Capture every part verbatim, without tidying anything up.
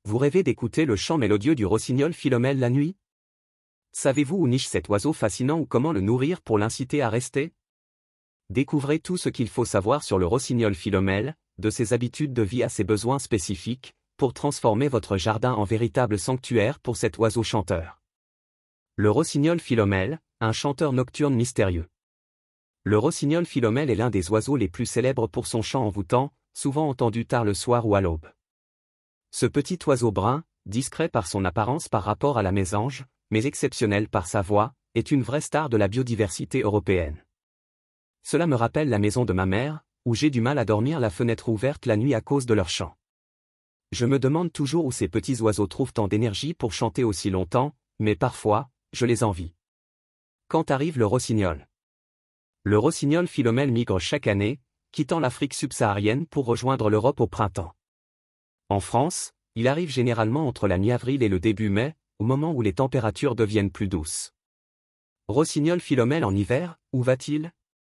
Vous rêvez d'écouter le chant mélodieux du rossignol Philomèle la nuit? Savez-vous où niche cet oiseau fascinant ou comment le nourrir pour l'inciter à rester? Découvrez tout ce qu'il faut savoir sur le rossignol Philomèle, de ses habitudes de vie à ses besoins spécifiques, pour transformer votre jardin en véritable sanctuaire pour cet oiseau chanteur. Le rossignol Philomèle, un chanteur nocturne mystérieux. Le rossignol Philomèle est l'un des oiseaux les plus célèbres pour son chant envoûtant, souvent entendu tard le soir ou à l'aube. Ce petit oiseau brun, discret par son apparence par rapport à la mésange, mais exceptionnel par sa voix, est une vraie star de la biodiversité européenne. Cela me rappelle la maison de ma mère, où j'ai du mal à dormir la fenêtre ouverte la nuit à cause de leur chant. Je me demande toujours où ces petits oiseaux trouvent tant d'énergie pour chanter aussi longtemps, mais parfois, je les envie. Quand arrive le rossignol? Le rossignol Philomèle migre chaque année, quittant l'Afrique subsaharienne pour rejoindre l'Europe au printemps. En France, il arrive généralement entre la mi-avril et le début mai, au moment où les températures deviennent plus douces. Rossignol Philomèle en hiver, où va-t-il?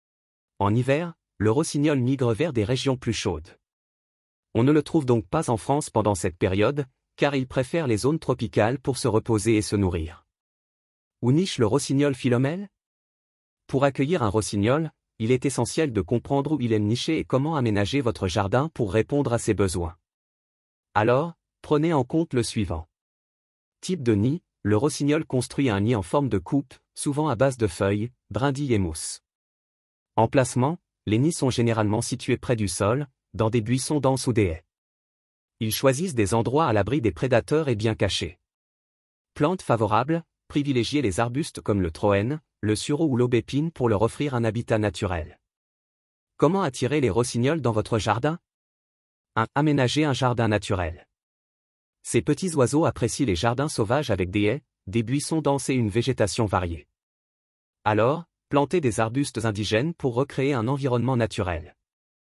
En hiver, le rossignol migre vers des régions plus chaudes. On ne le trouve donc pas en France pendant cette période, car il préfère les zones tropicales pour se reposer et se nourrir. Où niche le rossignol Philomèle? Pour accueillir un rossignol, il est essentiel de comprendre où il aime nicher et comment aménager votre jardin pour répondre à ses besoins. Alors, prenez en compte le suivant. Type de nid, le rossignol construit un nid en forme de coupe, souvent à base de feuilles, brindilles et mousse. Emplacement, les nids sont généralement situés près du sol, dans des buissons denses ou des haies. Ils choisissent des endroits à l'abri des prédateurs et bien cachés. Plantes favorables, privilégiez les arbustes comme le troène, le sureau ou l'aubépine pour leur offrir un habitat naturel. Comment attirer les rossignols dans votre jardin? un. Aménager un jardin naturel. Ces petits oiseaux apprécient les jardins sauvages avec des haies, des buissons denses et une végétation variée. Alors, plantez des arbustes indigènes pour recréer un environnement naturel.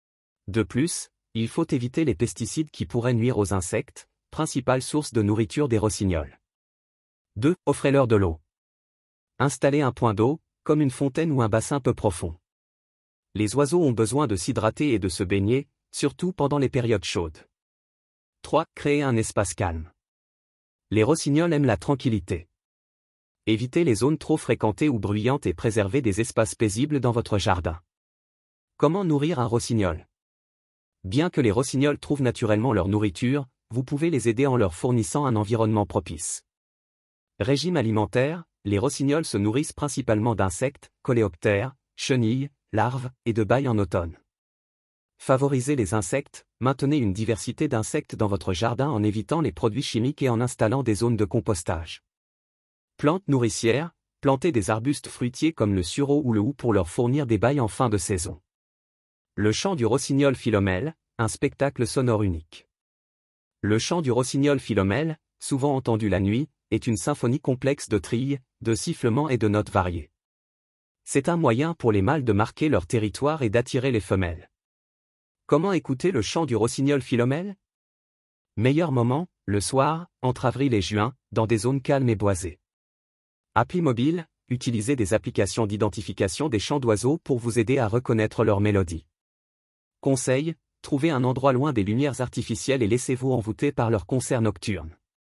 De plus, il faut éviter les pesticides qui pourraient nuire aux insectes, principale source de nourriture des rossignols. deux. Offrez-leur de l'eau. Installez un point d'eau, comme une fontaine ou un bassin peu profond. Les oiseaux ont besoin de s'hydrater et de se baigner, surtout pendant les périodes chaudes. trois. Créez un espace calme. Les rossignols aiment la tranquillité. Évitez les zones trop fréquentées ou bruyantes et préservez des espaces paisibles dans votre jardin. Comment nourrir un rossignol? Bien que les rossignols trouvent naturellement leur nourriture, vous pouvez les aider en leur fournissant un environnement propice. Régime alimentaire, les rossignols se nourrissent principalement d'insectes, coléoptères, chenilles, larves et de bailles en automne. Favorisez les insectes, maintenez une diversité d'insectes dans votre jardin en évitant les produits chimiques et en installant des zones de compostage. Plantes nourricières, plantez des arbustes fruitiers comme le sureau ou le houx pour leur fournir des bailles en fin de saison. Le chant du rossignol Philomèle, un spectacle sonore unique. Le chant du rossignol Philomèle, souvent entendu la nuit, est une symphonie complexe de trilles, de sifflements et de notes variées. C'est un moyen pour les mâles de marquer leur territoire et d'attirer les femelles. Comment écouter le chant du rossignol Philomèle? Meilleur moment, le soir, entre avril et juin, dans des zones calmes et boisées. Appli mobile, utilisez des applications d'identification des chants d'oiseaux pour vous aider à reconnaître leur mélodie. Conseil, trouvez un endroit loin des lumières artificielles et laissez-vous envoûter par leurs concerts nocturnes.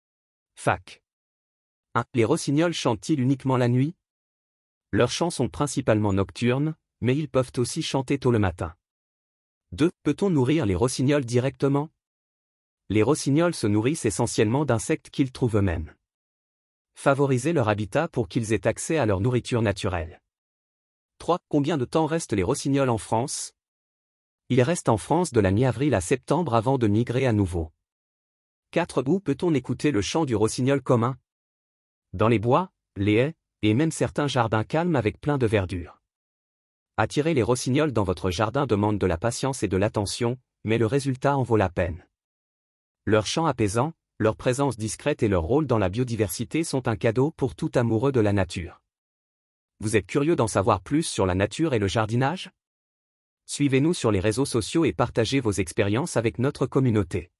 Fac. un. Les rossignols chantent-ils uniquement la nuit? Leurs chants sont principalement nocturnes, mais ils peuvent aussi chanter tôt le matin. deux. Peut-on nourrir les rossignols directement? Les rossignols se nourrissent essentiellement d'insectes qu'ils trouvent eux-mêmes. Favorisez leur habitat pour qu'ils aient accès à leur nourriture naturelle. trois. Combien de temps restent les rossignols en France? Ils restent en France de la mi-avril à septembre avant de migrer à nouveau. quatre. Où peut-on écouter le chant du rossignol commun? Dans les bois, les haies, et même certains jardins calmes avec plein de verdure. Attirer les rossignols dans votre jardin demande de la patience et de l'attention, mais le résultat en vaut la peine. Leur chant apaisant, leur présence discrète et leur rôle dans la biodiversité sont un cadeau pour tout amoureux de la nature. Vous êtes curieux d'en savoir plus sur la nature et le jardinage? Suivez-nous sur les réseaux sociaux et partagez vos expériences avec notre communauté.